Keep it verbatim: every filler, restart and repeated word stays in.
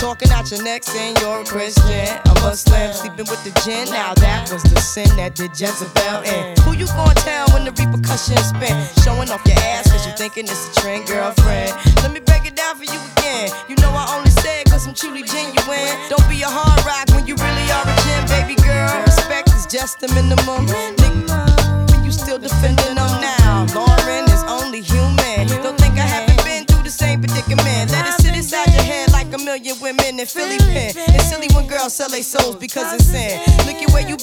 talking out your neck saying you're a Christian, a Muslim, sleeping with the jinn. Now that was the sin that did Jezebel in. Who you gonna tell when the repercussions spin? Showing off your ass cause you thinking it's a trend, girlfriend. Let me break it down for you again. You know I only say it cause I'm truly genuine. Don't be a hard rock when you really are a gem, baby girl. Respect is just the minimum. Nigga, you still defending them now. Lauren is only human. Don't think I haven't been through the same predicament. Let it sit inside your head like a million women in Philly pen. It's silly when girls sell their souls because it's sin.